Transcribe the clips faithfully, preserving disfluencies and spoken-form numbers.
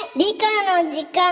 理科の時間。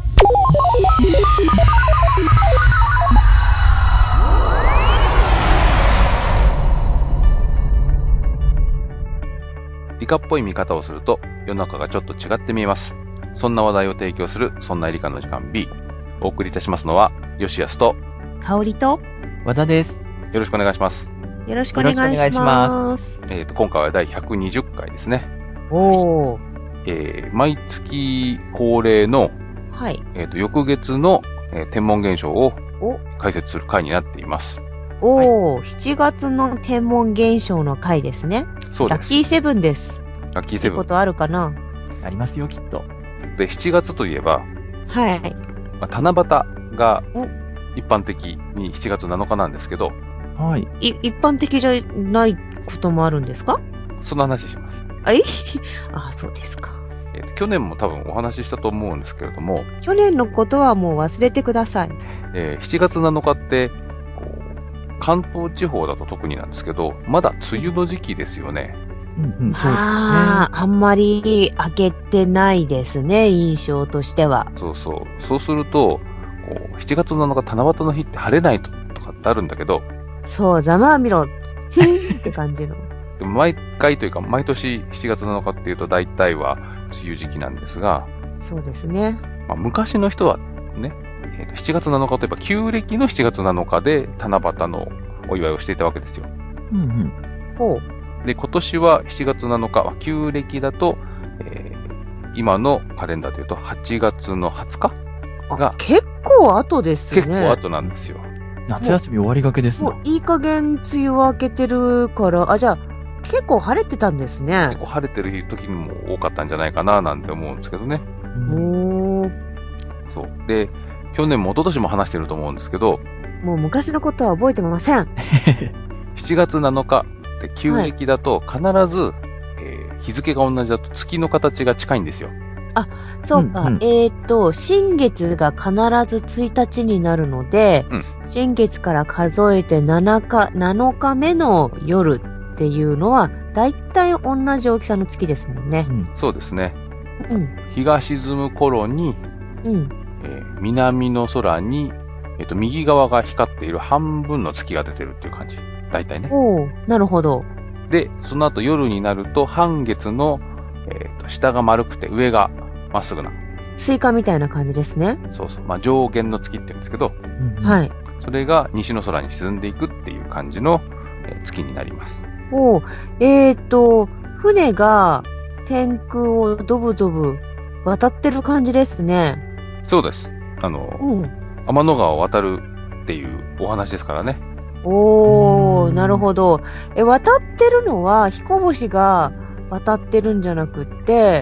理科っぽい見方をすると世の中がちょっと違って見えます。そんな話題を提供するそんな理科の時間 B。お送りいたしますのは吉安と香織と和田です。 よろしくお願いします。 よろしくお願いします。 えっと今回はだいひゃくにじゅっかいですね。 おー。 えー、毎月恒例の、 はい。 えっと翌月の、えー天文現象をお、 解説する回になっています。 おー、しちがつの天文現象の回ですね。 そうです。 ラッキーセブンです。 ラッキーセブン。 ってことあるかな？ ありますよ、きっと。 で、しちがつといえば、 はい。 まあ、七夕がお一般的にしちがつなのかなんですけど、 はい。 い、一般的じゃないこともあるんですか？ その話します。 あれあ、そうですか。 えーと去年も多分お話ししたと思うんですけれども、 去年のことはもう忘れてください。 えーしちがつなのかってこう関東地方だと特になんですけど、まだ梅雨の時期ですよね。 うんうん、そうですね。 ああ、あんまり開けてないですね、印象としては。 そうそう。そうすると、こうしちがつなのか七夕の日って晴れないととかってあるんだけど、 そう、ざまあみろ。って感じの。 でも毎回というか毎年しちがつなのかっていうと大体は梅雨時期なんですが、 そうですね。 まあ、昔の人はね、えーとしちがつなのかといえば旧暦のしちがつなのかで七夕のお祝いをしていたわけですよ。 うんうん。 ほう。 で、今年はしちがつなのか、は旧暦だと、えー今のカレンダーでいうとはちがつのはつかがあ、結構後ですね。 結構後なんですよ。 夏休み終わりがけですもな。 ういい加減梅雨明けてるから、あ、じゃあ結構晴れてたんです結ね。 構晴れてる時にも多かったんじゃないかななんて思うんですけどね。 うんおー、 そう。で、去年も一昨年も話してると思うんですけど、 もう昔のことは覚えてません。 しちがつなのかって旧暦だと必ず、えー日付が同じだと月の形が近いんですよ。 そうか、 うんうんえっ、と、新月が必ずついたちになるので、 うん新月から数えてなのか、なのかめの夜っていうのは、だいたい同じ大きさの月ですもんねう。んそうですね。 うん。 日が沈む頃に、 うん。 えー南の空に、えっと、右側が光っている半分の月が出てるっていう感じ。大体ね。 おー、なるほど。 で、その後夜になると半月の、えーと下が丸くて上がまっすぐな。 スイカみたいな感じですね。 そうそう。まあ、上限の月って言うんですけど、 うんうん。 はい。 それが西の空に沈んでいくっていう感じの、えー月になります。 おー、えっ、と、船が天空をドブドブ渡ってる感じですね。 そうです。あの、 うん。 天の川を渡るっていうお話ですからね。 おー、 うんなるほど。え、渡ってるのは彦星が渡ってるんじゃなくって、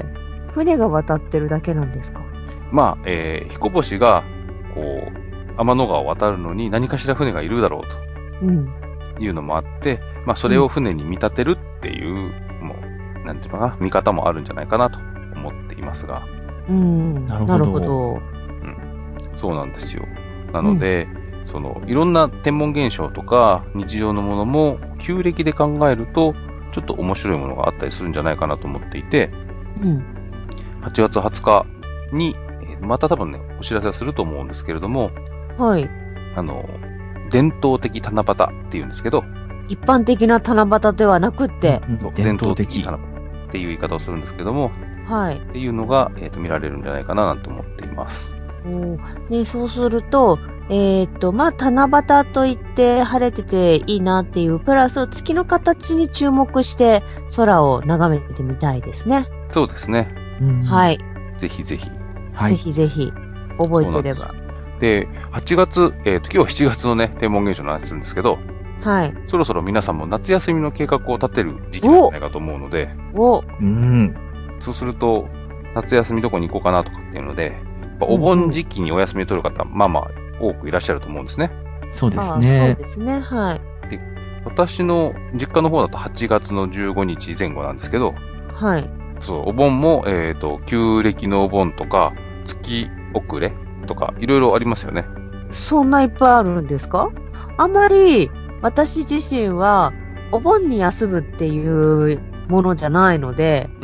船が渡ってるだけなんですか？ まあ、えー彦星が、こう、天の川を渡るのに何かしら船がいるだろううん。 というのもあって、まあ、それを船に見立てるっていう、もう、なんていうのかな、見方もあるんじゃないかなと思っていますが、 うん。 なるほどなるほど。 そうなんですよ。なので、その、いろんな天文現象とか日常のものも、旧暦で考えると、ちょっと面白いものがあったりするんじゃないかなと思っていて、 うん。 はちがつはつかに、えーまた多分ね、お知らせはすると思うんですけれども、 はい。 あの、伝統的七夕っていうんですけど、 一般的な七夕ではなくって、 うんそう伝統的。 七夕っていう言い方をするんですけども、 はい。 っていうのが、えーと見られるんじゃないかななんて思っています。 おーね、そうすると、えっ、と、まあ、七夕といって晴れてていいなっていう、プラス月の形に注目して空を眺めてみたいですね。 そうですね。 うんは。い。 ぜひぜひ。 ぜはい。 ひぜひ、覚えてれば。 で、はちがつ、えっ、と、今日はしちがつのね、天文現象の話するんですけど、 はい。 そろそろ皆さんも夏休みの計画を立てる時期なんじゃないかと思うので、 お、 うん。 そうすると、夏休みどこに行こうかなとかっていうので、やっぱお盆時期にお休み取る方、まあまあ多くいらっしゃると思うんですね。 そうですあそうね。 ですね。はい。 私の実家の方だとはちがつのじゅうごにちぜん後なんですけど、 はい。 そう、お盆も、えっ、と、旧暦のお盆とか、月遅れとか、いろいろありますよね。 そんないっぱいあるんですか？あんまり、私自身は、お盆に休むっていうものじゃないので、 うん。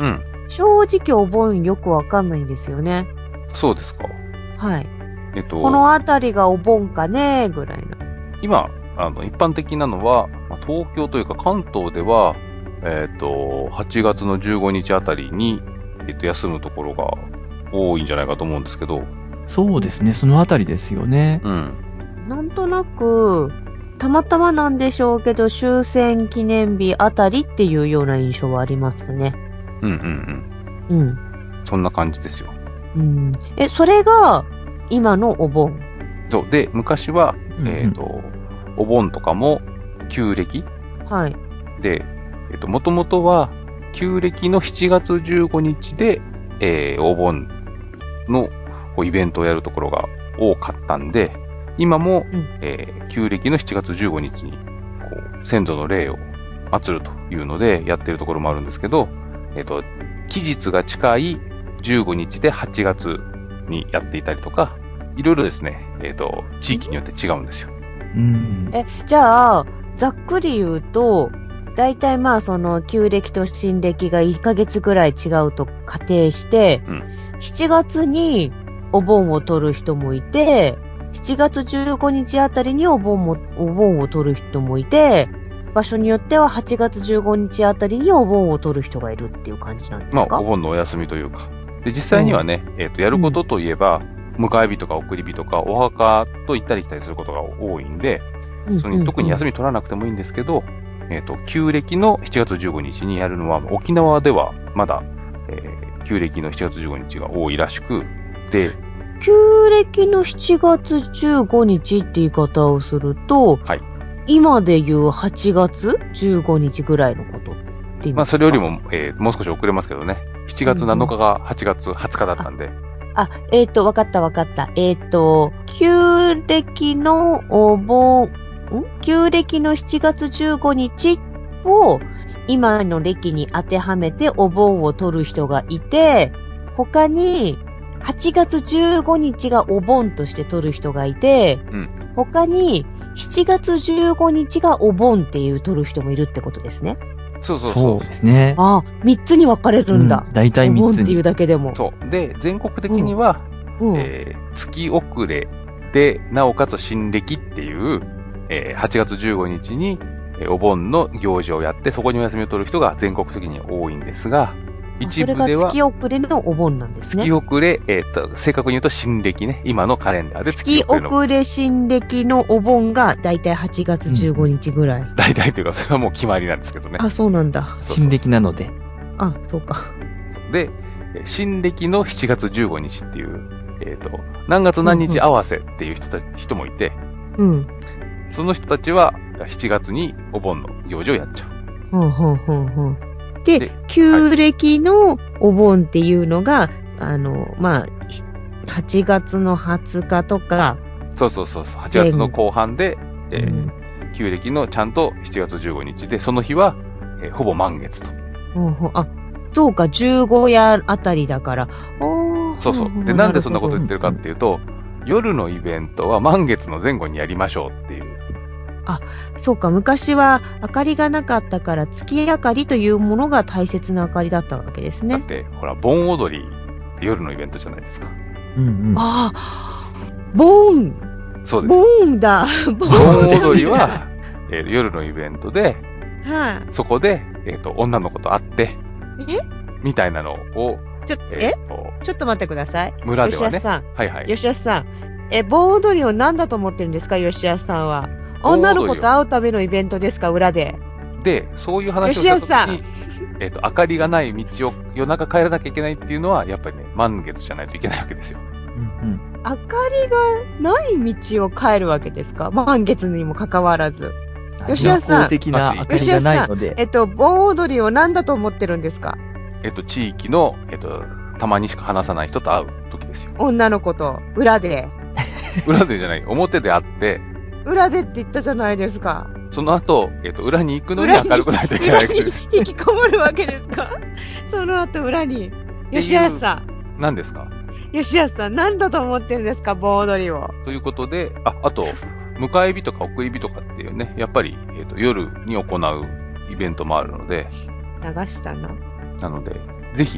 正直お盆よくわかんないんですよね。 そうですか。 はい。 えっと、 このあたりがお盆かねぐらいな。 今、あの、一般的なのは、まあ東京というか関東では、えっと、はちがつのじゅうごにちあたりに、えっと、休むところが多いんじゃないかと思うんですけど、 そうですね、そのあたりですよね。 うん。 なんとなく、たまたまなんでしょうけど、終戦記念日あたりっていうような印象はありますね。 うんうんうん。 うん。そんな感じですよ。 うん。え、それが、今のお盆。 そう。で、昔は、 うんうんえっと、お盆とかも、旧暦はい。 で、えっと、もともとは、旧暦のしちがつじゅうごにちで、えーお盆のこうイベントをやるところが多かったんで、今も、 うんえー旧暦のしちがつじゅうごにちに、こう、先祖の霊を祀るというのでやってるところもあるんですけど、えっと、期日が近いじゅうごにちではちがつにやっていたりとか、いろいろですね、えっと、地域によって違うんですよ。 うん。 え、じゃあ、ざっくり言うと、大体まあその旧暦と新暦がいっかげつぐらい違うと仮定して、 うんしちがつにお盆を取る人もいて、しちがつじゅうごにちあたりにお盆も、お盆を取る人もいて、場所によってははちがつじゅうごにちあたりにお盆を取る人がいるっていう感じなんですか？ まあ、お盆のお休みというか。で、実際にはね、えっと、やることといえば、迎え火とか送り火とか、お墓と行ったり来たりすることが多いんで、 うんそれに特に休み。 み取らなくてもいいんですけど、えっと、旧暦のしちがつじゅうごにちにやるのは、沖縄ではまだ、えー旧暦のしちがつじゅうごにちが多いらしく、で、 旧暦のしちがつじゅうごにちって言い方をすると、 はい。 今で言うはちがつじゅうごにちぐらいのことって意味ですか？ まあ、それよりも、えーもう少し遅れますけどね、しちがつなのかがはちがつはつかだったんで、 あ、えっ、と、わかったわかった。えっ、と、旧暦のお盆、ん旧暦のしちがつじゅうごにちを今の暦に当てはめてお盆を取る人がいて、他にはちがつじゅうごにちがお盆として取る人がいて、 うん他にしちがつじゅうごにちがお盆っていう取る人もいるってことですね。 そうそうそそうう。 ですね。 ああ、みっつに分かれるんだ。 うん大体お 3つに。 盆っていうだけでも。 そう。で、全国的には、 うん。 えー月遅れで、なおかつ新暦っていう、えーはちがつじゅうごにちに、えーお盆の行事をやって、そこにお休みを取る人が全国的に多いんですが、一部それがでは月遅れのお盆なんですね。 月遅れ、えーと、正確に言うと新暦ね、今のカレンダーで月月遅れの、 遅れ新暦のお盆がだいたいはちがつじゅうごにちぐらい。 大体というか、それはもう決まりなんですけどね。 あ、そうなんだ。 そうそう新暦なので。 あ、そうか。 で、えー新暦のしちがつじゅうごにちっていう、えっ、と、何月何日合わせっていう人た人もいて、 うん。 その人たちはしちがつにお盆の行事をやっちゃう。 ほんほんほんほん。で、 で旧暦のお盆っていうのが、あの、まあ、しはちがつのはつかとか、 そうそうそうそう、はちがつの後半で、えーうん旧暦のちゃんとしちがつじゅうごにちで、その日は、えーほぼ満月と。 ほんほんあ、そうか、じゅうご夜あたりだから。おーそうそう。 ほんほで、なんでそんなこと言るってるかっていうと、夜のイベントは満月の前後にやりましょうっていう。 ほどそうか、昔は明かりがなかったから、月明かりというものが大切な明かりだったわけですね。 だって、ほら、盆踊りって夜のイベントじゃないですか。 うんうん。 ああ、盆、 そうです。 盆だ。 盆踊りは、えー夜のイベントで、 はい、 そこで、えっ、と、女の子と会って、 えみたいなのを、 ちょ、 ええーとちょっと待ってください。 村ではね吉安。さん、 はいはい。 吉安さん。え、盆踊りを何だと思ってるんですか、吉安さんは。 盆踊りは女の子と会うためのイベントですか、裏で。 で、そういう話をしたときに、えっ、と、明かりがない道を夜中帰らなきゃいけないっていうのは、やっぱりね、満月じゃないといけないわけですよ。 うんうん。 明かりがない道を帰るわけですか、満月にもかかわらず。吉安さん公的な明かりがないので。 えっと、盆踊りを何だと思ってるんですか、 えっ、と、地域の、えっ、と、たまにしか話さない人と会う時ですよ。 女の子と、裏で。 裏でじゃない、表で会って、 裏でって言ったじゃないですか。 その後、えっ、と、裏に行くのに明るくないといけないわけです。 裏に引きこもるわけですかその後裏に。吉安さん。 何ですか吉安さん、何だと思ってるんですか、盆踊りを。 ということで、あ、あと、迎え火とか送り火とかっていうね、やっぱり、えっ、と、夜に行うイベントもあるので、 流したな。 なので、ぜひ、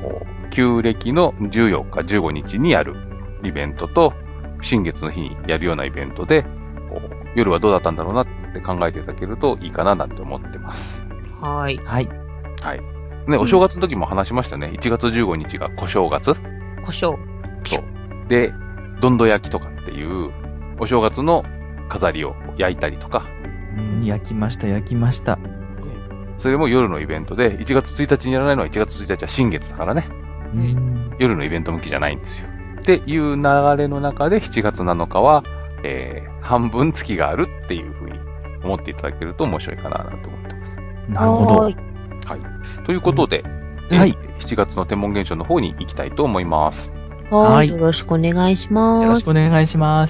旧暦のじゅうよっか、じゅうごにちにやるイベントと、新月の日にやるようなイベントで、こう夜はどうだったんだろうなって考えていただけるといいかななんて思ってます。 はい。 はい。 はい。ね、お正月の時も話しましたね。いちがつじゅうごにちが小正月。 小正。 そう。で、どんど焼きとかっていう、お正月の飾りを焼いたりとか。 うん、焼きました、焼きました。 それも夜のイベントで、いちがつついたちにやらないのは、いちがつついたちは新月だからね。 うん、 夜のイベント向きじゃないんですよ。っていう流れの中で、しちがつなのかは、えー、半分月があるっていうふうに思っていただけると面白いかなと思ってます。 なるほど。はい。 ということで、 うん、はい、 しちがつの天文現象の方に行きたいと思います。 はい。よろしくお願いします。 よろしくお願いします。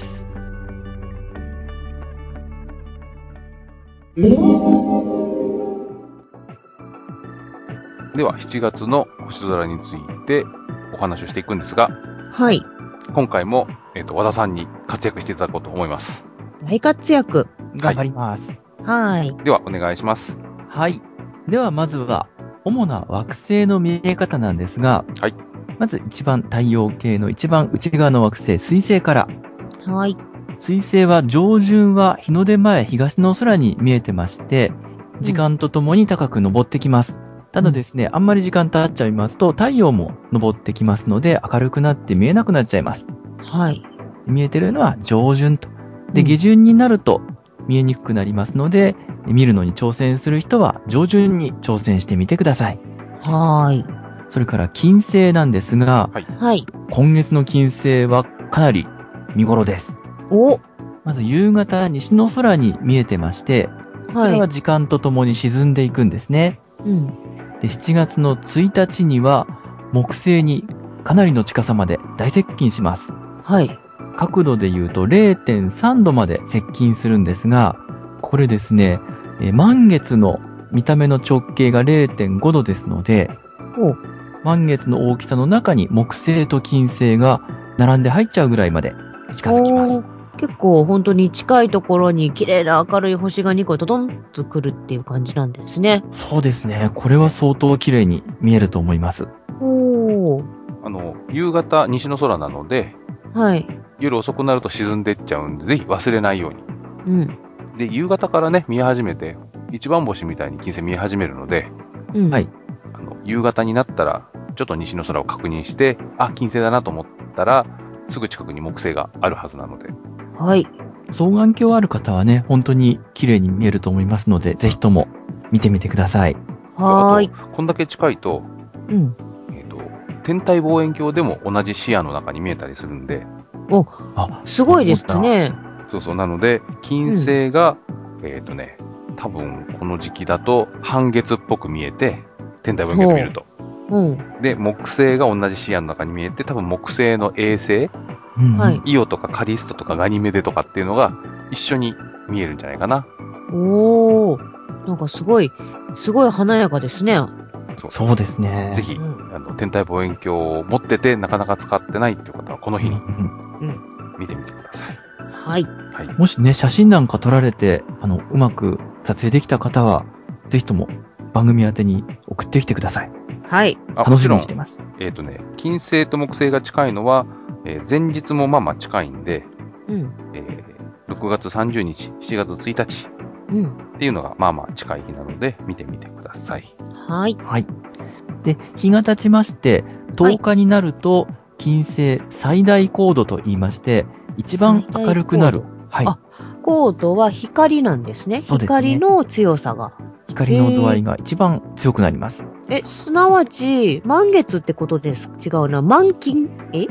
では、しちがつの星空についてお話をしていくんですが、 はい。 今回も、えっと、和田さんに活躍していただこうと思います。 大活躍。 頑張ります。 はい。 では、お願いします。 はい。では、まずは、主な惑星の見え方なんですが、 はい。 まず一番太陽系の一番内側の惑星、水星から。 はい。 水星は上旬は日の出前東の空に見えてまして、時間とともに高く昇ってきます。うん、ただですね、あんまり時間経っちゃいますと太陽も昇ってきますので明るくなって見えなくなっちゃいます。 はい。 見えてるのは上旬と。で、下旬になると見えにくくなりますので、うん、見るのに挑戦する人は上旬に挑戦してみてください。 はい。 それから金星なんですが、 はい。 今月の金星はかなり見頃です。 お、 まず夕方西の空に見えてまして、それは時間とともに沈んでいくんですね。 うん。 で、しちがつのついたちには木星にかなりの近さまで大接近します。 はい。 角度で言うと れいてんさんどまで接近するんですが、これですね、え満月の見た目の直径が れいてんごどですので、 お、 満月の大きさの中に木星と金星が並んで入っちゃうぐらいまで近づきます。 結構本当に近いところに綺麗な明るい星がにこドドンと来るっていう感じなんですね。 そうですね。これは相当綺麗に見えると思います。 おー。 あの、夕方西の空なので、 はい。 夜遅くなると沈んでいっちゃうんで、ぜひ忘れないように。 うん。 で、夕方からね、見え始めて、一番星みたいに金星見え始めるので、 うん、 はい。 あの、夕方になったら、ちょっと西の空を確認して、あ、金星だなと思ったら、すぐ近くに木星があるはずなので。 はい。双眼鏡ある方はね、本当に綺麗に見えると思いますので、ぜひとも見てみてください。 はーい。 こんだけ近いと、 うん。 えっと、天体望遠鏡でも同じ視野の中に見えたりするんで。 お、あ、すごいですね。 そうそう。なので、金星が、うん、えっとね、多分この時期だと半月っぽく見えて、天体望遠鏡で見ると。 うん、 で、木星が同じ視野の中に見えて、多分木星の衛星、 うん、はい、 イオとかカリストとかガニメデとかっていうのが一緒に見えるんじゃないかな。 おー、なんかすごい、すごい華やかですね。 そう、そうですね。 ぜひ、うん、あの天体望遠鏡を持っててなかなか使ってないっていう方はこの日に見てみてください。 うん、はい。 はい。もしね、写真なんか撮られて、あの、うまく撮影できた方は、ぜひとも番組宛てに送ってきてください。 はい。 楽しみにしてます。 えっとね、金星と木星が近いのは、えー、前日もまあまあ近いんで、 うんえー、ろくがつさんじゅうにち、しちがつついたちっていうのがまあまあ近い日なので、見てみてください。 はい。 はい。で、日が経ちまして、とおかになると、金星最大高度と言いまして、一番明るくなる。はい。 あ、高度は光なんですね。 そうですね。 光の強さが。 光の度合いが一番強くなります。 え、すなわち、満月ってことです。違うな。満金え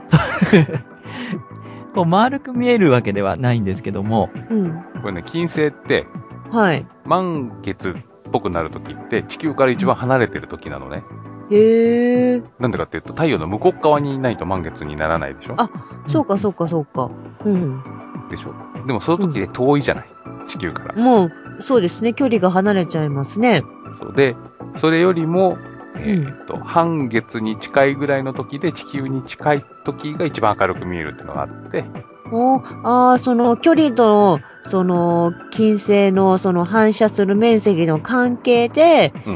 こう丸く見えるわけではないんですけども。 うん。 これね、金星って、 はい。 満月っぽくなるときって、地球から一番離れてるときなのね。 へー。 なんでかっていうと、太陽の向こう側にいないと満月にならないでしょ。 あ、そうかそうかそうか。うん。 でしょ。でもその時で遠いじゃない。うん、地球から。 もう、そうですね。距離が離れちゃいますね。 そうで、それよりも、えー、っと、うん、半月に近いぐらいの時で地球に近い時が一番明るく見えるっていうのがあって。 おああ、その距離と、その、金星のその反射する面積の関係で、 うん、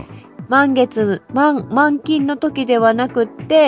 満月、満、満金の時ではなくって、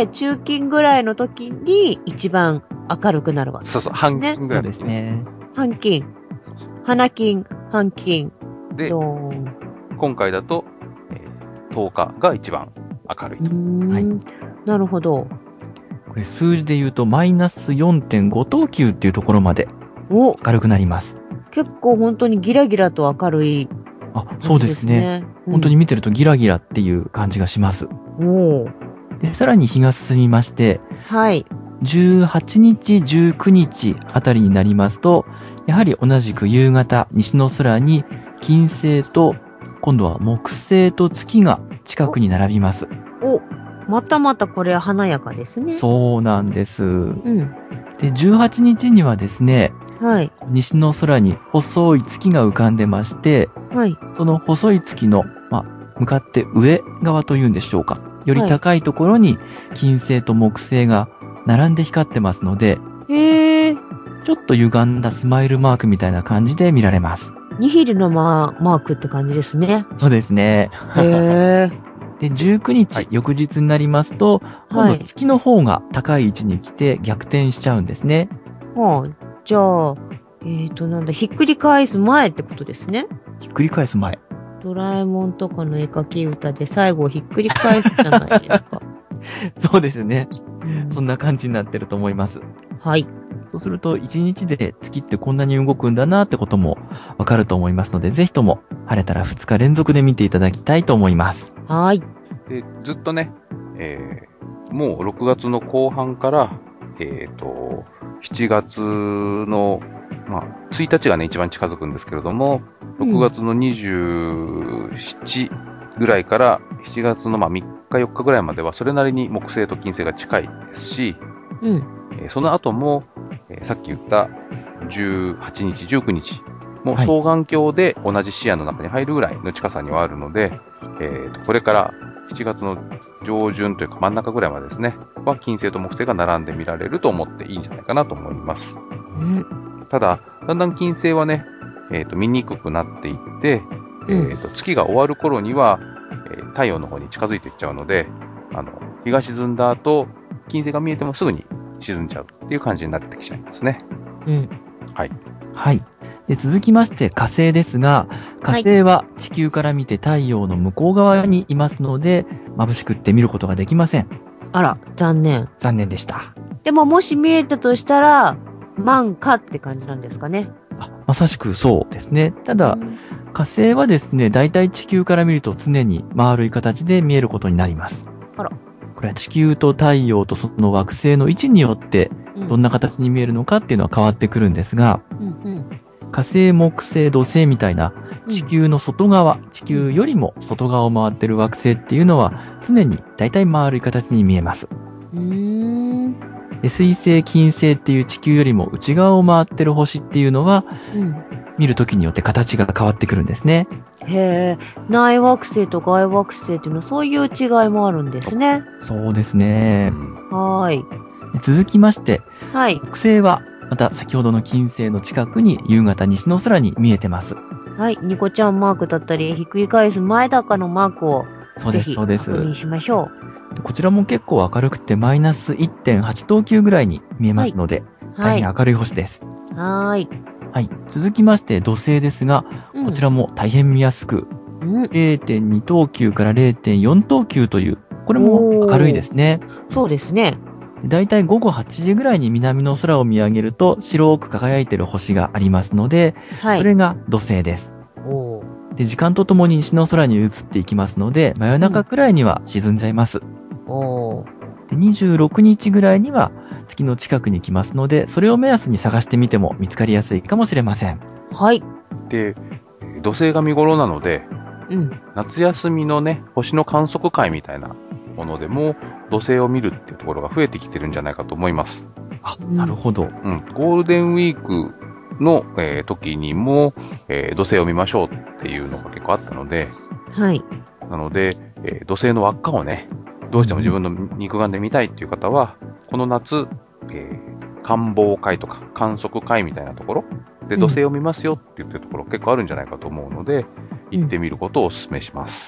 中金ぐらいの時に一番明るくなるわけですね。 そうそう、半金ぐらいそうですね。 半金。花金、半金。 で、 ドーン。 今回だと、えー、とおかが一番明るいうと。 ーんはいなるほど。 これ数字で言うとマイナス よんてんご 等級っていうところまでお、 明るくなります。 結構本当にギラギラと明るいあ、 感そうでじですすね。 ね。 本当に見てるとギラギラっていう感じがします。 うん。おーで、さらに日が進みまして、 はい。 じゅうはちにち、じゅうくにちあたりになりますと、やはり同じく夕方、西の空に金星と、今度は木星と月が近くに並びます。 お、またまたこれ華やかですね。 そうなんです。 うん。 で、じゅうはちにちにはですね、 はい。 西の空に細い月が浮かんでまして、 はい。 その細い月の、まあ、向かって上側というんでしょうか。より高いところに金星と木星が並んで光ってますので、 へー。 ちょっと歪んだスマイルマークみたいな感じで見られます。 ニヒルのマーマークって感じですね。 そうですね。 へー。 で、じゅうくにち、 はい翌日になりますと、今度はい。 月の方が高い位置に来て逆転しちゃうんですね。 はあ、じゃあ、えっと、なんだ、ひっくり返す前ってことですね。 ひっくり返す前。 ドラえもんとかの絵描き歌で最後ひっくり返すじゃないですか。 そうですね。 うんそんな感じになってると思います。 はい。 そうすると、いちにちで月ってこんなに動くんだなってこともわかると思いますので、ぜひとも晴れたらふつか連続で見ていただきたいと思います。 はい。 で、ずっとね、えー、もうろくがつの後半から、えっ、と、しちがつの、まあ、ついたちがね、一番近づくんですけれども、ろくがつのにじゅうしちぐらいからしちがつのまあみっかよっかぐらいまでは、それなりに木星と金星が近いですし、 うん。 えーその後も、えーさっき言ったじゅうはちにち、じゅうくにち、もうはい双眼鏡で同じ視野の中に入るぐらいの近さにはあるので、えーとこれからしちがつの上旬というか真ん中ぐらいまでですね、は金星と木星が並んで見られると思っていいんじゃないかなと思います。 うん。 ただ、だんだん金星はね、えーと見にくくなっていって、えーと月が終わる頃には、えー太陽の方に近づいていっちゃうので、あの日が沈んだ後、金星が見えてもすぐに沈んじゃうっていう感じになってきちゃいますね。 うん。 はい。 はい。で、続きまして火星ですが、火星は地球から見て太陽の向こう側にいますので、眩しくって見ることができません。 あら、残念。 残念でした。 でももし見えたとしたら、満かって感じなんですかね。 あ、まさしくそうですね。ただう、ん火星はですね、だいたい地球から見ると常に丸い形で見えることになります。 あら。 これは地球と太陽とその惑星の位置によってどんな形に見えるのかっていうのは変わってくるんですが、 うんうん火星、木星、土星みたいな地球の外側、地球よりも外側を回ってる惑星っていうのは常にだいたい丸い形に見えます。 うーん。 で、水星、金星っていう地球よりも内側を回ってる星っていうのはうん。 見るときによって形が変わってくるんですね。 へえ、内惑星と外惑星っていうのはそういう違いもあるんですね。 そうですね。 はーい。 で続きまして、 はい。 木星はまた先ほどの金星の近くに夕方西の空に見えてます。 はい。ニコちゃんマークだったり、ひっくり返す前だかのマークをそうです、 ぜひ確そうです。 認しましょでこちらも結構明るくてマイナス いってんはち 等級ぐらいに見えますので、 う。はい。は大変明るい星です。 ーい。 はい。続きまして土星ですが、 うんこちらも大変見やすく、 うん。 れいてんに 等級から れいてんよん 等級という、これも明るいですね。 そうですね。 だいたいごごはちじぐらいに南の空を見上げると白く輝いている星がありますので、 はい。 それが土星です。 おーで、時間とともに西の空に移っていきますので、真夜中くらいには沈んじゃいます。 おー。 でにじゅうろくにちぐらいには月の近くに来ますので、それを目安に探してみても見つかりやすいかもしれません。 はい。 で、土星が見頃なので、 うん。 夏休みのね、星の観測会みたいなものでも、土星を見るっていうところが増えてきてるんじゃないかと思います。 あ、 うんなるほど。 うん。ゴールデンウィークの、えー時にも、えー土星を見ましょうっていうのが結構あったので、 はい。 なので、えー土星の輪っかをね、どうしても自分の肉眼で見たいっていう方は、この夏、えー観望会とか観測会みたいなところでうん土星を見ますよって言ってるところ結構あるんじゃないかと思うので、行ってみることをお勧めします。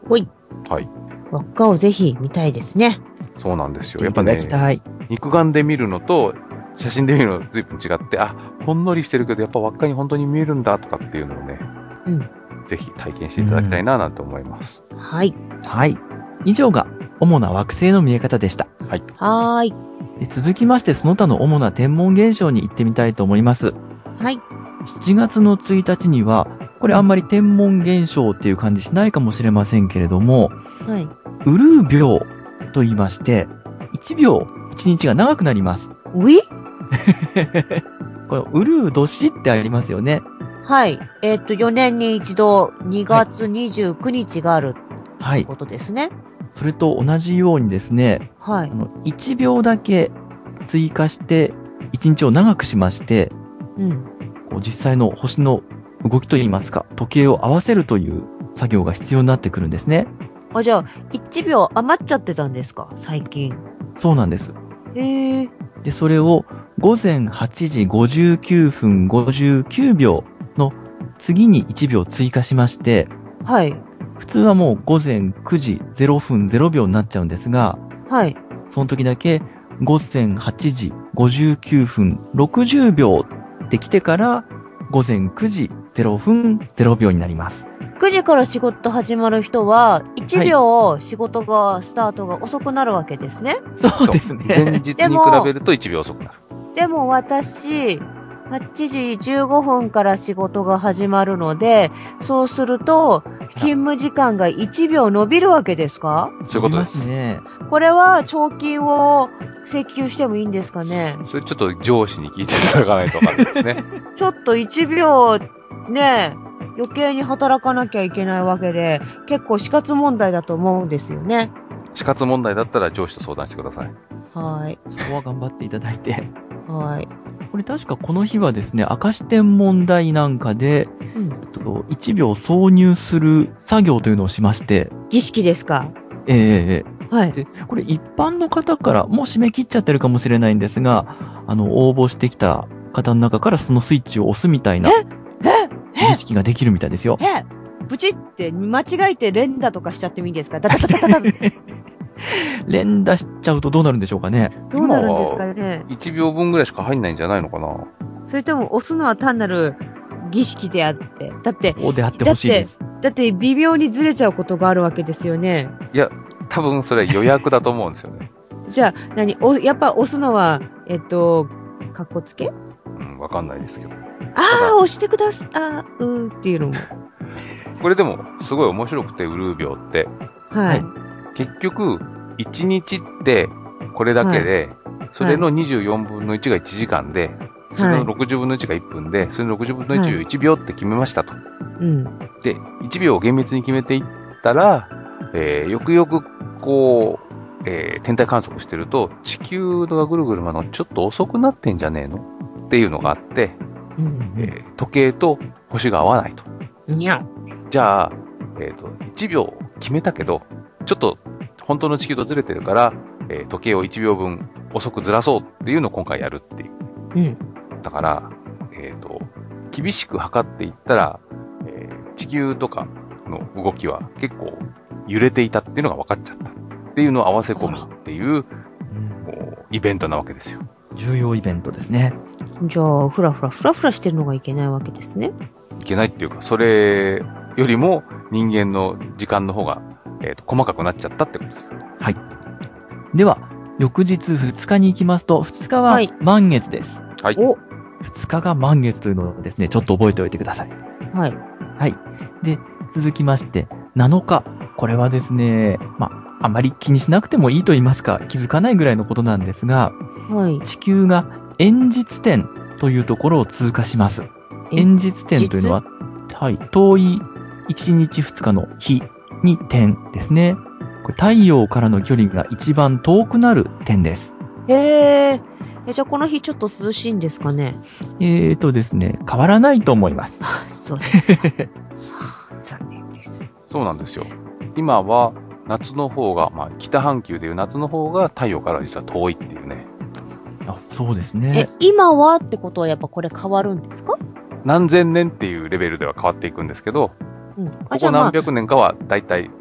ほい。 はい。 輪っかをぜひ見たいですね。 そうなんですよ。 やっぱね、 肉眼で見るのと写真で見るのと随分違って、あ、ほんのりしてるけど、やっぱ輪っかに本当に見えるんだとかっていうのをね、 うん。 ぜひ体験していただきたいななんて思います。 はい。 はい。以上が主な惑星の見え方でした。 はい。 はーい。 で続きまして、その他の主な天文現象に行ってみたいと思います。 はい。 しちがつのついたちには、これあんまり天文現象っていう感じしないかもしれませんけれども、 はい。 ウルー秒と言いまして、いちびょういちにちが長くなります。 ういこれウルー年ってありますよね。 はい。えっと、よねんに一度にがつにじゅうくにちがあるはい。 ってことですね。 それと同じようにですね、 はいあ。のいちびょうだけ追加していちにちを長くしまして、 うん。 こう実際の星の動きといいますか、時計を合わせるという作業が必要になってくるんですね。 あ、じゃあ、いちびょう余っちゃってたんですか最近。 そうなんです。 へー。 で、それをごぜんはちじごじゅうきゅうふんごじゅうきゅうびょうの次にいちびょう追加しまして、 はい。 普通はもうごぜんくじぜろふんぜろびょうになっちゃうんですが、 はい。 その時だけごぜんはちじごじゅうきゅうふんろくじゅうびょうって来てからごぜんくじぜろふんぜろびょうになります。 くじから仕事始まる人は、いちびょう仕事が、スタートが遅くなるわけですね。 そうですね。 前日に比べるといちびょう遅くなる。 でも私、はちじじゅうごふんから仕事が始まるので、そうすると、勤務時間がいちびょう伸びるわけですか？ そういうことです。 ますね。 これは賞金を請求してもいいんですかね？ それちょっと上司に聞いていただかないとわかんないですね。 ちょっといちびょうね、余計に働かなきゃいけないわけで、結構死活問題だと思うんですよね。 死活問題だったら上司と相談してください。 はい。 そこは頑張っていただいて。 はい。 これ確かこの日はですね、明石天文台なんかで、 うん。 えっといちびょう挿入する作業というのをしまして、 儀式ですか？ ええええはい。 で、これ一般の方からもう締め切っちゃってるかもしれないんですが、あの、応募してきた方の中からそのスイッチを押すみたいなええ儀式ができるみたいですよ。 えブチって間違えて連打とかしちゃってもいいですか？ダダダダダダ連打しちゃうとどうなるんでしょうかね。 どうなるんですかね。 いちびょうぶんぐらいしか入んないんじゃないのかな。 それとも押すのは単なる儀式であって。だって、 そうであってほしいです。 だって微妙にずれちゃうことがあるわけですよね。 いや、多分それは予約だと思うんですよね。 じゃあ、何お、やっぱ押すのは、えっと、かっこつけ？ うん、わかんないですけど。 ああ、押してください。あーうーっていうのも。 これでも、すごい面白くて、ウルー秒って。 はい。 結局、いちにちってこれだけで、はい、それのにじゅうよんぶんのいちがいちじかんで、はい、それのろくじゅうぶんのいちがいっぷんで、それのろくじゅうぶんのいちをいちびょうって決めましたと。はい、 うん。 で、いちびょうを厳密に決めていったら、えー、よくよくこう、えー、天体観測してると、地球がぐるぐる回るのちょっと遅くなってんじゃねえのっていうのがあって、うんえー、時計と星が合わないと。 にゃじゃあ、えーと、いちびょう決めたけど、ちょっと本当の地球とずれてるから、えー、時計をいちびょうぶん遅くずらそうっていうのを今回やるっていう。 うん。 だから、えっと、厳しく測っていったら、えー、地球とかの動きは結構揺れていたっていうのが分かっちゃったっていうのを合わせ込むっていう、うん、もうイベントなわけですよ。 重要イベントですね。 じゃあ、ふらふらふらふらしてるのがいけないわけですね。 いけないっていうか、それよりも人間の時間の方が、えーと、細かくなっちゃったってことです。 はい。では、翌日ふつかに行きますと、ふつかは満月です。 はい。 おふつかが満月というのをですね、ちょっと覚えておいてください。 はい。 はい。で、続きまして、なのか。これはですね、まあ、あまり気にしなくてもいいと言いますか、気づかないぐらいのことなんですが、 はい。 地球が円日点というところを通過します。円日点というのは、はい、遠いいちにちふつかの日に点ですね。これ太陽からの距離が一番遠くなる点です。 へー。え、じゃあこの日ちょっと涼しいんですかね？ えーとですね、変わらないと思います。 あ、そうですか。残念です。 そうなんですよ。今は夏の方が、まあ北半球でいう夏の方が太陽から実は遠いっていうね。 あ、そうですね。 え、今はってことはやっぱこれ変わるんですか？ 何千年っていうレベルでは変わっていくんですけど、うん、ここ何百年かはだいたい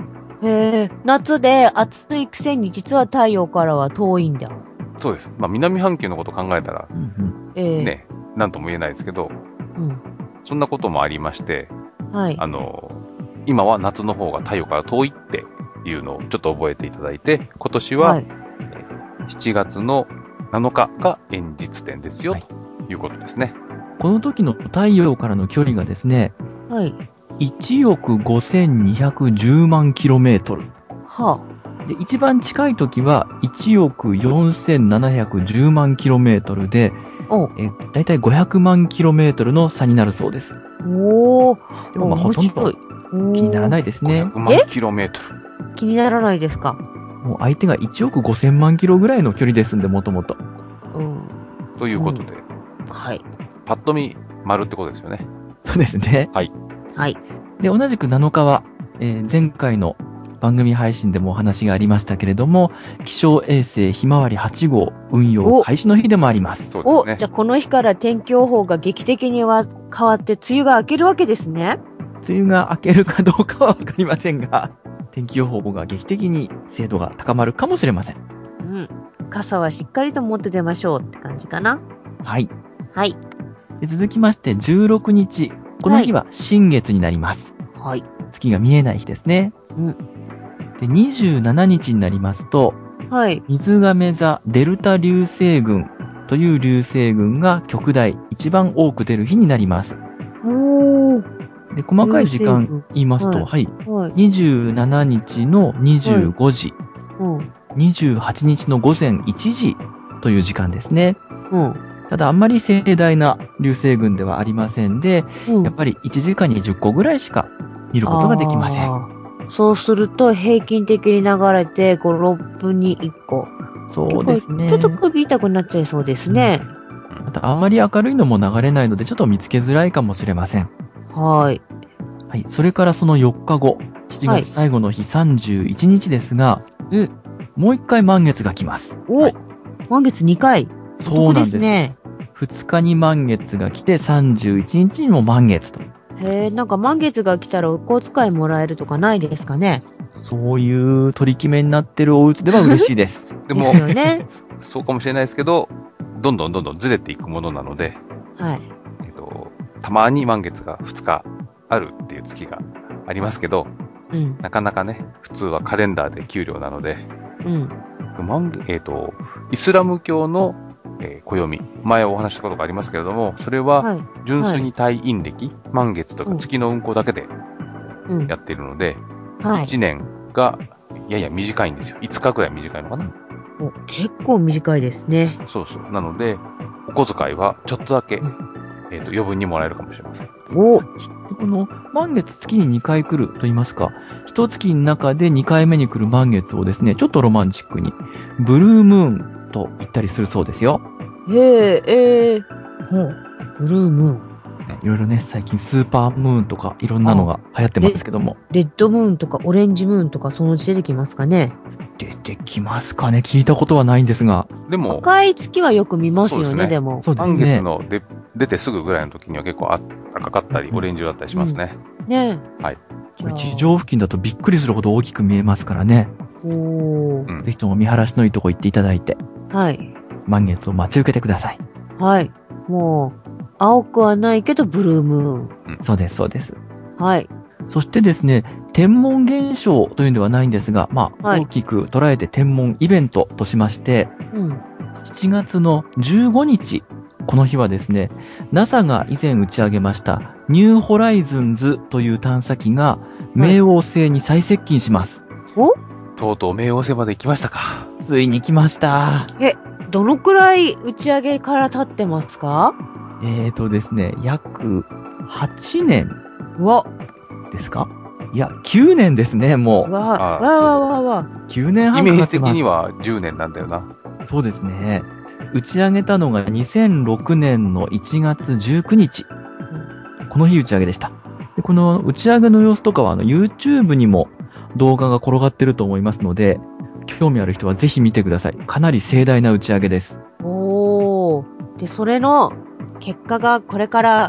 へえ、夏で暑いくせに実は太陽からは遠いんだ。 そうです。まあ、南半球のことを考えたら、 うんうんえー、 ね、なんとも言えないですけど、 うん。 そんなこともありまして、 はい。 あの、今は夏の方が太陽から遠いっていうのをちょっと覚えていただいて、今年は、 はいしちがつのなのかが円日点ですよ、 はいということですね。 この時の太陽からの距離がですね、 はい。 いちおくごせんにひゃくじゅうまんキロメートル。 はで、一番近い時はいちおくよんせんななひゃくじゅうまんキロメートルで、 あ。おえ、だいたいごひゃくまんキロメートルの差になるそうです。 おー。 でもまあほとんど気にならないいですねごひゃ。くまんキロメートル。 気にならないですか。 もう相手がいちおくごせんまんキロぐらいの距離ですんで、もともと。 うん。 ということで、 はい。 パッと見、丸ってことですよね。 そうですね。 はい。 で、同じくなのかは、えー前回の番組配信でもお話がありましたけれども、気象衛星ひまわりはち号運用開始の日でもあります。 お、 そうですねじゃ。あこの日から天気予報が劇的には変わって梅雨が明けるわけですね。 梅雨が明けるかどうかはわかりませんが、天気予報が劇的に精度が高まるかもしれません。 うん。傘はしっかりと持って出ましょうって感じかな。 はい。 はい。 で続きましてじゅうろくにち。この日は新月になります。 はい。 月が見えない日ですね。 うん。 で、にじゅうしちにちになりますと、 はい。 水亀座デルタ流星群という流星群が極大、一番多く出る日になります。 おー。 で、細かい時間流星群言いますと、 ははい。 はい。 にじゅうしちにちのにじゅうごじ、 うん。 にじゅうはちにちのごぜんいちじという時間ですね。 うん。 ただあんまり盛大な流星群ではありませんで、 うん。 やっぱりいちじかんにじゅっこぐらいしか見ることができません。 あーそうすると平均的に流れてご、ろっぷんにいっこ。 そうですね。 ちょっと首痛くなっちゃいそうですね。 またあんまり明るいのも流れないのでちょっと見つけづらいかもしれません。 はい。 はい。それからそのよっかご、しちがつ最後の日さんじゅういちにちですが、 うん。 もう一回満月が来ます。 お、 はい満月にかい。 そうなんです。 お得ね。 ふつかに満月が来てさんじゅういちにちにも満月と。 へえ、なんか満月が来たらお小遣いもらえるとかないですかね。 そういう取り決めになってるお家では嬉しいです。 でもです、よね。 そうかもしれないですけど、どんどんどんどんずれていくものなので、 はい。 えっと、たまに満月がふつかあるっていう月がありますけど、 うん。 なかなかね、普通はカレンダーで給料なので、 うん。 満えっと、イスラム教の、えー暦、前お話ししたことがありますけれども、それははい。 純粋に太陰暦、満月とか月の運行だけでうん。 やっているので、 はいいち。ねんがやや短いんですよ。いつかくらい短いのかな。 お結構短いですね。 そうそう。なので、お小遣いはちょっとだけ、 うんえっ、と、余分にもらえるかもしれません。 おこの満月月ににかい来ると言いますか、一月の中でにかいめに来る満月をですね、ちょっとロマンチックに、ブルームーンと言ったりするそうですよ。 へえ、ええ。ほう。ブルームーン。 ねいろいろね、最近スーパームーンとかいろんなのが流行ってますけども。 レッドムーンとかオレンジムーンとかそのうち出てきますかね。 出てきますかね、聞いたことはないんですが。 でも、 赤い月はよく見ますよね、 そうですねでも。 そうですね満月。ので出てすぐぐらいの時には結構あ赤かったり、 うんオレンジだったりしますね。 ねはい。 じゃあ地上付近だとびっくりするほど大きく見えますからね。 おー。 うんぜひとも見晴らしのいいとこ行っていただいて、 はい。 満月を待ち受けてください。 はい。もう、青くはないけど、ブルームーン。 そうです、そうです。 はい。 そしてですね、天文現象というんではないんですが、まあ、 はい大きく捉えて天文イベントとしまして、 うん。 しちがつのじゅうごにち、この日はですね、ナサ が以前打ち上げましたニューホライズンズという探査機が冥王星に再接近します。 おとうとう冥王星まで行きましたか。 ついに来ました。 どのくらい打ち上げから経ってますか？ えーとですね、約はちねんうわ、 ですか？いや、きゅうねんですね、もう。 わ、わあわわわ。 きゅうねんはイメージんかかってます。 的にはじゅうねんなんだよな。 そうですね。打ち上げたのがにせんろくねんのいちがつじゅうくにち。この日打ち上げでした。でこの打ち上げの様子とかはあの YouTube にも動画が転がってると思いますので、興味ある人はぜひ見てください。かなり盛大な打ち上げです。 おー。で、それの結果がこれから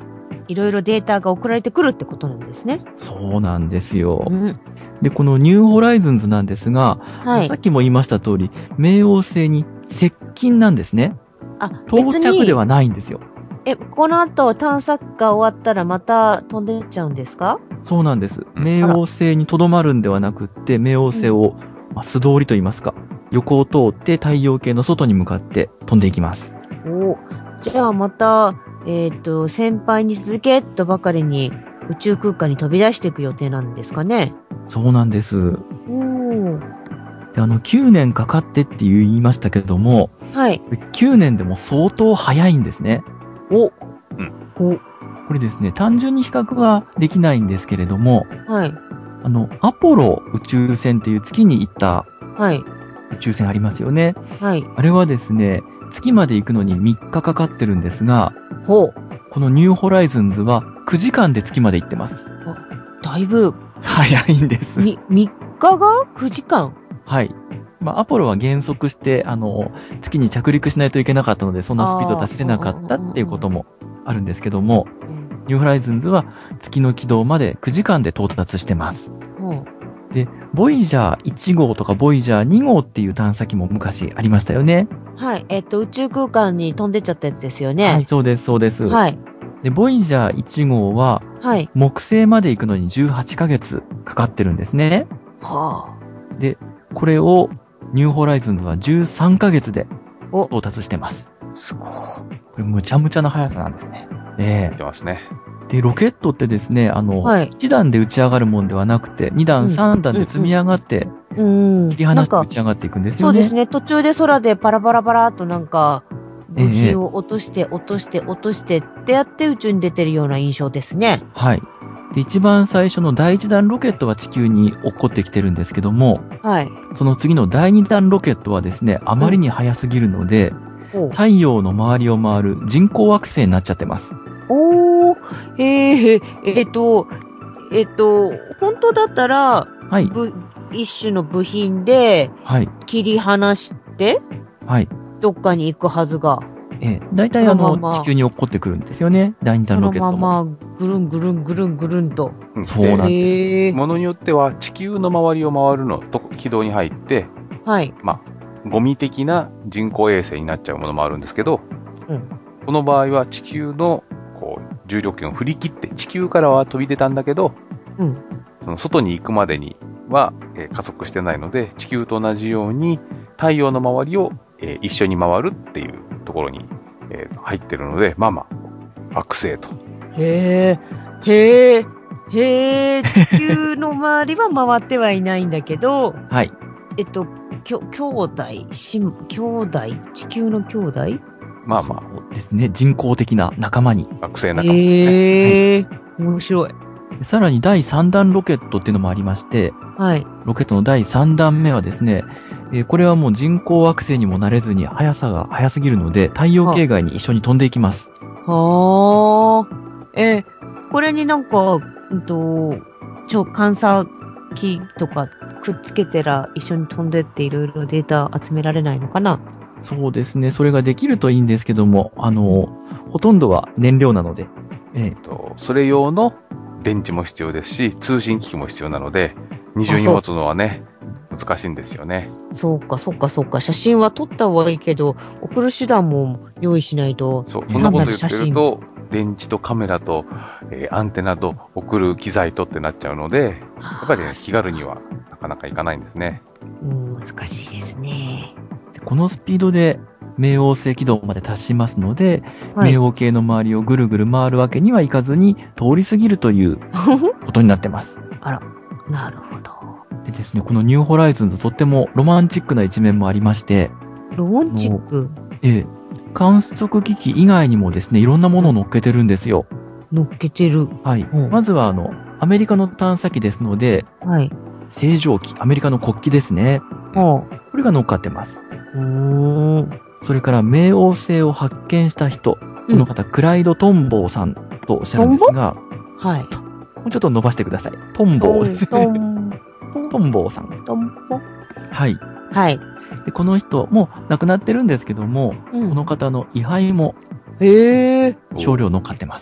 いろいろデータが送られてくるってことなんですね。 そうなんですよ。 うん。 で、このニューホライズンズなんですが、 はいさっ。きも言いました通り、冥王星に接近なんですね。 あ、 到別に、 着ではないんですよ。 え、この後探索が終わったらまた飛んでっちゃうんですか？ そうなんです。 うん冥王星にとどまるんではなくって、冥王星を、まあ、素通りと言いますか、横を通って太陽系の外に向かって飛んでいきます。 お、じゃあまた、えっと、先輩に続けとばかりに宇宙空間に飛び出していく予定なんですかね？ そうなんです。 おー。 で、あの、きゅうねんかかってって言いましたけども、 はい。 きゅうねんでも相当早いんですね。 お。 うんお。 これですね、単純に比較はできないんですけれども、 はい。 あの、アポロ宇宙船っていう月に行ったはい。 宇宙船ありますよね。 はい。 あれはですね、月まで行くのにみっかかかってるんですが、 ほう。 このニューホライズンズはくじかんで月まで行ってます。 だいぶ、 早いんです。 み、みっかがくじかん。 はい。まあ、アポロは減速して、あの、月に着陸しないといけなかったので、そんなスピード出せなかったっていうこともあるんですけども、ニューホライズンズは月の軌道までくじかんで到達してます。 ほう。 で、ボイジャーいち号とかボイジャーに号っていう探査機も昔ありましたよね。 はい。えっと、宇宙空間に飛んでっちゃったやつですよね。 はい、そうです、そうです。 はい。 で、ボイジャーいち号ははい。 木星まで行くのにじゅうはちかげつかかってるんですね。 はで、これをニューホライズンズはじゅうさんかげつであ。お、 到達してます。 すごい。 これむちゃむちゃな速さなんですね。え出ますね。 えで、ロケットってですね、あの、 はいいちだんで打ち上がるもんではなくて、にだん、 うんさんだんで積み上がって、 うん。 切り離してなんか打ち上がっていくんですよね。 そうですね。途中で空でパラパラパラっとなんか、部ええ品を落として落として落としてってやって宇宙に出てるような印象ですね。 はい。で、一番最初のだいいちだんロケットは地球に落っこってきてるんですけども、 はい。 その次のだいにだんロケットはですね、あまりに速すぎるので、 お太陽の周りを回る人工惑星になっちゃってます。 おー、えー、えっと、えっと、本当だったら、 はい。 ぶ一種の部品ではい。 切り離して、 はい。 どっかに行くはずが、 ええ、大体あの、 そのまま地球に落っこってくるんですよね。だいにだそのんロケットも。 ままぐるんぐるんぐるんぐるんと。 うんそうなんですへーものによっては地球の周りを回るのと軌道に入って、 はい。 まあ、ゴミ的な人工衛星になっちゃうものもあるんですけど、 うんこの場合は地球のこう重力圏を振り切って地球からは飛び出たんだけど、 うんその外に行くまでには、えー加速してないので、地球と同じように太陽の周りを、えー一緒に回るっていうところに、えー入ってるので、まあまあ惑星と。 へえ、へえ、へえ、地球の周りは回ってはいないんだけど、 はい。 えっと、きょ兄弟、し兄弟地球の兄弟まあまそうですね。人工的な仲間に。 あ惑星仲間ですね。 へえ、面白い。 さらにだいさんだんロケットっていうのもありまして、 はい。 ロケットのだいさんだんめはですね、えーこれはもう人工惑星にもなれずに速さが速すぎるので、太陽系外に一緒に飛んでいきます。 はあ。え、これになんか、うんと、ちょ、観察機とかくっつけてら一緒に飛んでっていろいろデータ集められないのかな？ そうですね。それができるといいんですけども、あの、ほとんどは燃料なので、えーとそれ用の電池も必要ですし、通信機器も必要なので、二重に持つのはね、難しいんですよね。 そうか、そうか、そうか。写真は撮った方がいいけど、送る手段も用意しないと。 そう、 えそんなこと単なる言ってると、電池とカメラと、えーアンテナと送る機材とってなっちゃうので、やっぱりね、気軽にはなかなかいかないんですね。 うん、難しいですね。 でこのスピードで冥王星軌道まで達しますので、 はい。 冥王系の周りをぐるぐる回るわけにはいかずに通り過ぎるということになってます。 あら、なるほど。 でですね、このニューホライズンズとってもロマンチックな一面もありまして、 ロマンチックええ、観測機器以外にもですね、いろんなものを乗っけてるんですよ。 乗っけてる。 はい。 うんまずはあの、アメリカの探査機ですので、 はい。 星条旗、アメリカの国旗ですね。 ほこれが乗っかってます。 う。うーん。 それから冥王星を発見した人、この方、クライド・トンボーさんとおっしゃるんですが、 はい。 もうちょっと伸ばしてください。トンボーです。 トン、 トンボーさん。 トンポ。 はい。 はい。 でこの人、もう亡くなってるんですけども、 うんこの方の位牌もへえ。 少量乗っかってます。 う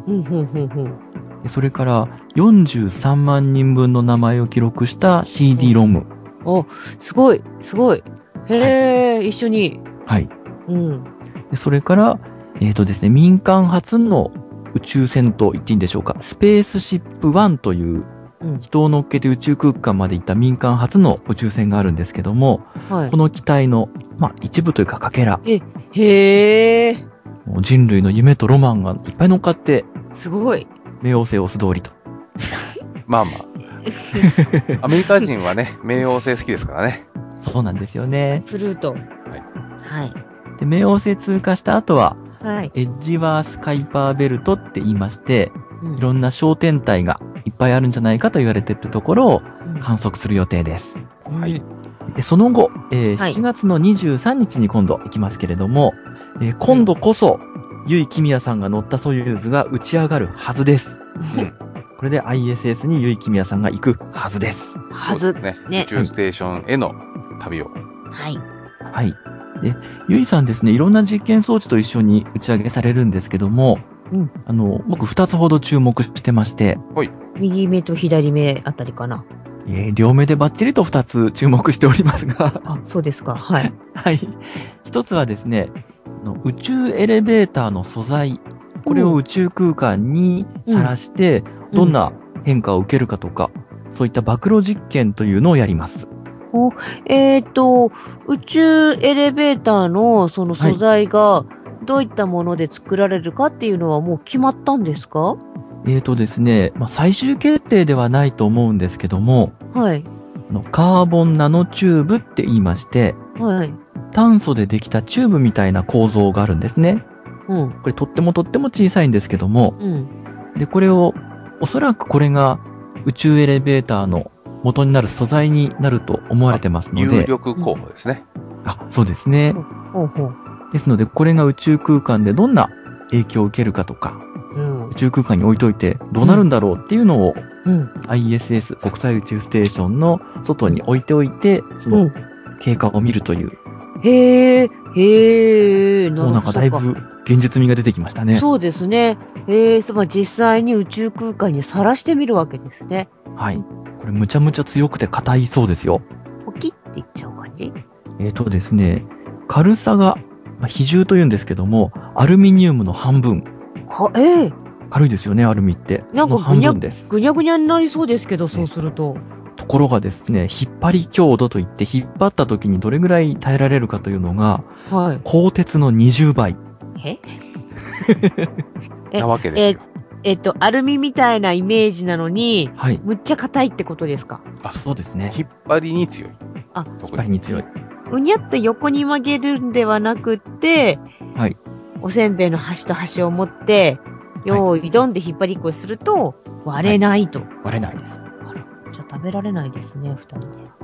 うん、うん、うん、うん。 でそれからよんじゅうさんまんにんぶんの名前を記録した シーディー ロム。 お、すごい、すごい。へえ、一緒に。 はい。 うん。 でそれから、えっとですね、民間初の宇宙船と言っていいんでしょうか。スペースシップワンといううん。 人を乗っけて宇宙空間まで行った民間初の宇宙船があるんですけども、 はいこ。の機体の、まあ、一部というかかけら、 え、へえ、 もう人類の夢とロマンがいっぱい乗っかって、 すごい。 冥王星オス通りと。 まあまあ。アメリカ人はね、冥王星好きですからね。 そうなんですよね。 フルート。 はい。 はい。 で、冥王星通過した後は、 はい。 エッジワースカイパーベルトって言いまして、 うんいろんな小天体がいっぱいあるんじゃないかと言われているところをうん観測する予定です。 はい。 でその後、えーはいしちがつのにじゅうさんにちに今度行きますけれども、えー今度こそ、ユイ・キミヤさんが乗ったソユーズが打ち上がるはずです。 うん。 これで アイエスエス にユイ・キミヤさんが行くはずです。 はず。 そうですね。 ね宇宙ステーションへの旅を。 はい。 はい。で、ユイさんですね、いろんな実験装置と一緒に打ち上げされるんですけども、 うんあの、僕ふたつほど注目してまして、 右目と左目あたりかな。 えー両目でバッチリとふたつ注目しておりますが、 あ、そうですか。はい。 はい。一つはですね、あの宇宙エレベーターの素材、これを宇宙空間にさらして、 うんどんな変化を受けるかとか、そういった暴露実験というのをやります。 えっと、宇宙エレベーターのその素材がどういったもので作られるかっていうのはもう決まったんですか？ えーとですね、まあ、最終決定ではないと思うんですけども、 はい。 あのカーボンナノチューブって言いまして、 はい。 炭素でできたチューブみたいな構造があるんですね。 うん。 これとってもとっても小さいんですけども、 うん。 で、これを、おそらくこれが宇宙エレベーターの元になる素材になると思われてますの有で、 力候補ですね。 あ、そうですね。 ほうほう。 ですので、これが宇宙空間でどんな影響を受けるかとか、 うん宇。宙空間に置いといてどうなるんだろうっていうのを、 うん。 アイエスエス 国際宇宙ステーションの外に置いておいて、そうのん。 経過を見るという、 へえ、へえ、なるほど。 もうなんかだいぶ現実味が出てきましたね。 そうですね。ええ、そまあ実際に宇宙空間にさらしてみるわけですね。 はい。これむちゃむちゃ強くて硬いそうですよ。 ポキっていっちゃう感じ？ えーとですね、軽さが、まあ、比重というんですけども、アルミニウムの半分。 か、ええ、 軽いですよね、アルミって。 なんかその半分です。 ぐにゃぐにゃになりそうですけど、そうすると。 ところがですね、引っ張り強度といって引っ張った時にどれぐらい耐えられるかというのが、 はい。 鋼鉄のにじゅうばい。 ええなわけですよ。 えっと、アルミみたいなイメージなのに、 はい。 むっちゃ硬いってことですか？ あ、 そうですね。 引っ張りに強い。 あ特引っ張りに強い。 うにゃって横に曲げるんではなくって、 はい。 おせんべいの端と端を持って、よーいどんで引っ張りっこすると、割れないと。 割れないです。 じゃあ食べられないですね、二人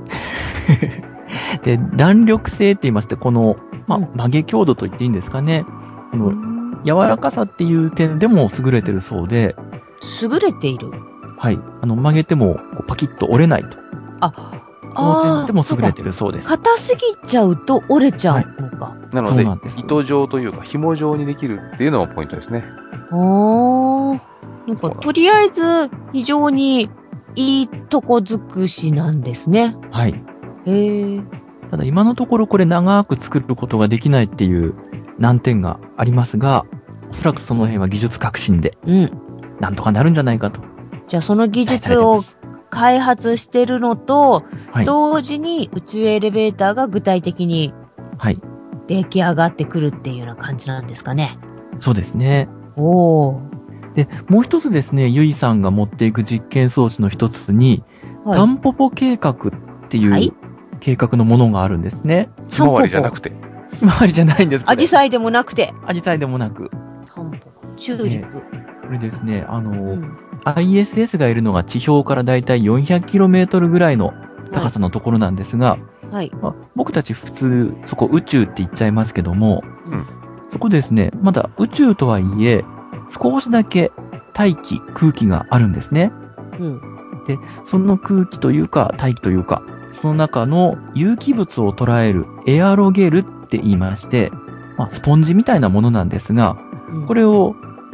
で、 で。 弾力性って言いまして、この、まあ、 うん曲げ強度と言っていいんですかね。この、 うん柔らかさっていう点でも優れてるそうで、 優れている。 はい。あの、曲げても、こうパキッと折れないと。 あ、 この点でもそうか優れてるそうです。 硬すぎちゃうと折れちゃうのか。 なのでそうなんです、 糸状というか、紐状にできるっていうのもポイントですね。 おー。なんか、 そうなんとりあえず、非常にいいとこ尽くしなんですね。 はい。 へー。 ただ今のところこれ長く作ることができないっていう難点がありますが、おそらくその辺は技術革新でうん。 なんとかなるんじゃないかと。 じゃあ、その技術を開発してるのと、 はい。 同時に宇宙エレベーターが具体的にはい。 出来上がってくるっていうような感じなんですかね。 そうですね。 おー。 で、もう一つですね、ゆいさんが持っていく実験装置の一つに、 はいタンポポ計画っていはいう計画のものがあるんですね。 ひまわりじゃなくて。 ひまわりじゃないんです。 アジサイでもなくて。 アジサイでもなく。 タンポポ。チューリップ。 これですね、あの、 うんアイエスエス がいるのが地表からだいたいよんひゃくキロメートルぐらいの高さのところなんですが、 はい。 まあ、僕たち普通、そこ宇宙って言っちゃいますけども、 うんそこですね、まだ宇宙とはいえ、少しだけ大気、空気があるんですね。 うん。 その空気というか、大気というか、その中の有機物を捉えるエアロゲルって言いまして、まあ、スポンジみたいなものなんですが、 うんこれを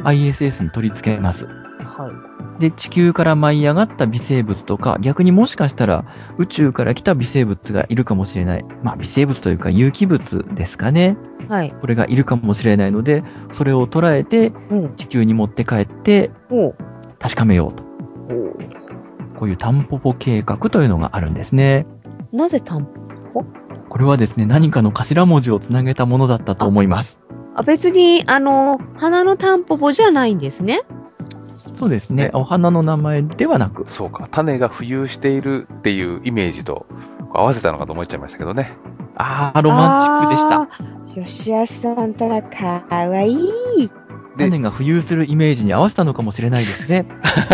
アイエスエス に取り付けます。 はい。 で、地球から舞い上がった微生物とか、逆にもしかしたら宇宙から来た微生物がいるかもしれない。まあ、微生物というか有機物ですかね。 はい。 これがいるかもしれないので、それを捉えてうん。 地球に持って帰っておう。 確かめようと。 おう。 こういうタンポポ計画というのがあるんですね。 なぜタンポこれはですね、何かの頭文字をつなげたものだったと思います。 あ、別に、あの、花のタンポポじゃないんですね。 そうですね。 ねお花の名前ではなく。 そうか、種が浮遊しているっていうイメージと合わせたのかと思っちゃいましたけどね。 あー、ロマンチックでした。 あー。よしあしさんたらかわいい。 で種が浮遊するイメージに合わせたのかもしれないですね。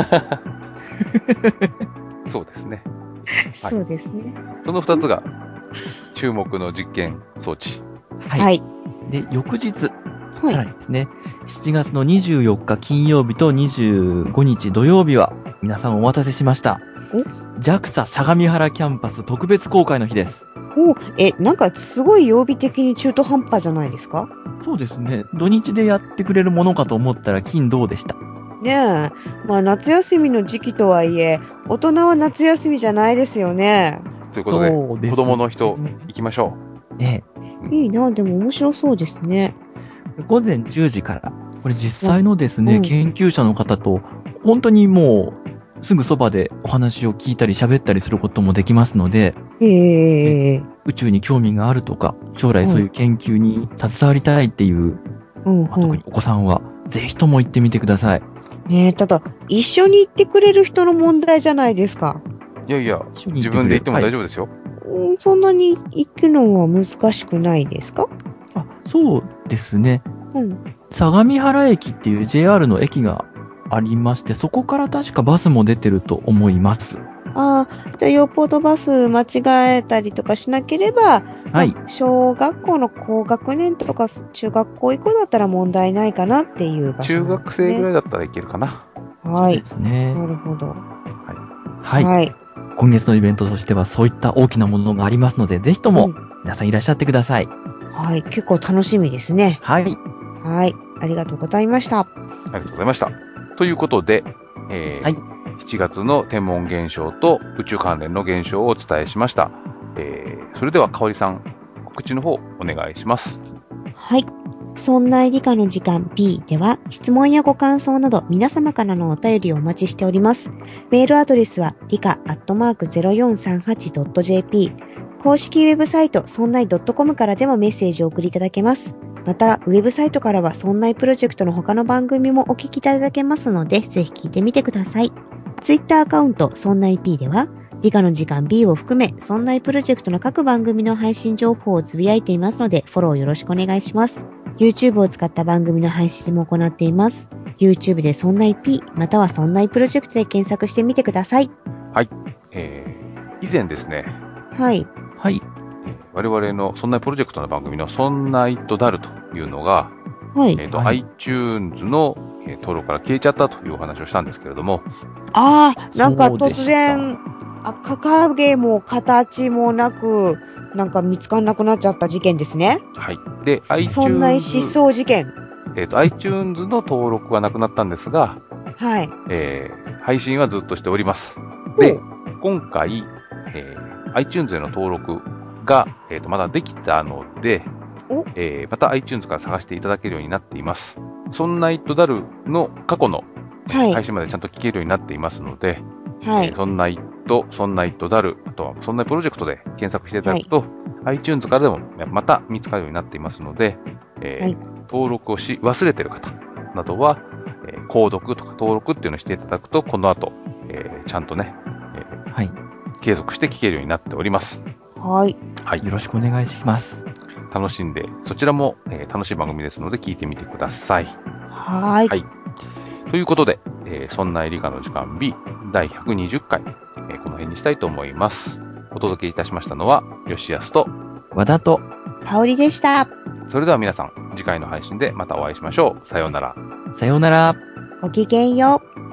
そうですね。はいそうですね。 そのふたつが注目の実験装置。 はい。 はい。 で、翌日、 はいさらにですね、しちがつのにじゅうよっか金曜日とにじゅうごにち土曜日は、皆さんお待たせしました。ジャクサ 相模原キャンパス特別公開の日です。 お、え、なんかすごい曜日的に中途半端じゃないですか？ そうですね。土日でやってくれるものかと思ったら金土でした。 ねえ。まあ夏休みの時期とはいえ、大人は夏休みじゃないですよね。 ということで、 そうです子供の人、行きましょえう。 いいな、でも面白そうですね。 え、午前じゅうじから、これ実際のですね、 うん研究者の方と、本当にもう、すぐそばでお話を聞いたり喋ったりすることもできますので、 へえ。 宇宙に興味があるとか、将来そういう研究に携わりたいっていう、 うんまあ特にお子さんは、ぜひとも行ってみてください。 ねえ、ただ、一緒に行ってくれる人の問題じゃないですか。 いやいや、 一緒に自分で行っても大夫。 丈夫ですよ。 うん、そんなに行くのは難しくないですか？ あ、そうですね。 うん。 相模原駅っていう ジェイアール の駅がありまして、そこから確かバスも出てると思います。 ああ、じゃあよっぽどバス間違えたりとかしなければ、 はい。 まあ小学校の高学年とか中学校以降だったら問題ないかなっていう場所中なんですね。 学生ぐらいだったらいけるかな。 はいそうで。すね。 なるほど。 はい。 はい。 今月のイベントとしてはそういった大きなものがありますので、ぜひとも皆さんいらっしゃってください。 はい。結構楽しみですね。 はい。 はい。ありがとうございました。 ありがとうございました。ということで、えーはいしちがつの天文現象と宇宙関連の現象をお伝えしました。えーそれでは、かおりさん、告知の方、お願いします。 はい。そんな理科の時間 B では質問やご感想など皆様からのお便りをお待ちしております。メールアドレスは理科アットマーク ゼロよんさんはちドットジェーピー 公式ウェブサイトそんない .com からでもメッセージをお送りいただけます。また、ウェブサイトからはそんないプロジェクトの他の番組もお聞きいただけますので、ぜひ聞いてみてください。ツイッターアカウントそんない P では理科の時間 B を含め、そんないプロジェクトの各番組の配信情報をつぶやいていますので、フォローよろしくお願いします。YouTube を使った番組の配信も行っています。YouTube でそんない P、またはそんないプロジェクトで検索してみてください。 えー以前ですね、 はい。 はい。 えー我々のそんなプロジェクトの番組のそんないとだるというのが、 はい。 えーとはい iTunes のえー登録から消えちゃったというお話をしたんですけれども、 ああ、なんか突そうでした然、あ、影も形もなく、なんか見つかんなくなっちゃった事件ですね。 はい。で、 そんな iTunes、 失踪事件。 えーと iTunes の登録がなくなったんですが、 はい。 えー配信はずっとしております。でほう、 今回、えー iTunes への登録が、えーとまだできたのでお、 えーまた iTunes から探していただけるようになっています。そんないとだるの過去の、えーはい配信までちゃんと聞けるようになっていますので、 はいえー。そんないと、そんないとだる、あとはそんないプロジェクトで検索していただくと、iTunes からでもまた見つかるようになっていますので、えーはい登録をし忘れている方などは、えー購読とか登録っていうのをしていただくと、この後、えーちゃんとね、えーはい。 継続して聞けるようになっております。 はい。 はいよ。ろしくお願いします。 楽しんで、そちらも、えー楽しい番組ですので聞いてみてください。 はーい。 はい。ということで、えーそんな理科の時間 B だいひゃくにじゅっかい、えーこの辺にしたいと思います。お届けいたしましたのは、吉安と、 和田と、 香りでした。 それでは皆さん、次回の配信でまたお会いしましょう。さようなら。 さようなら。 ごきげんよう。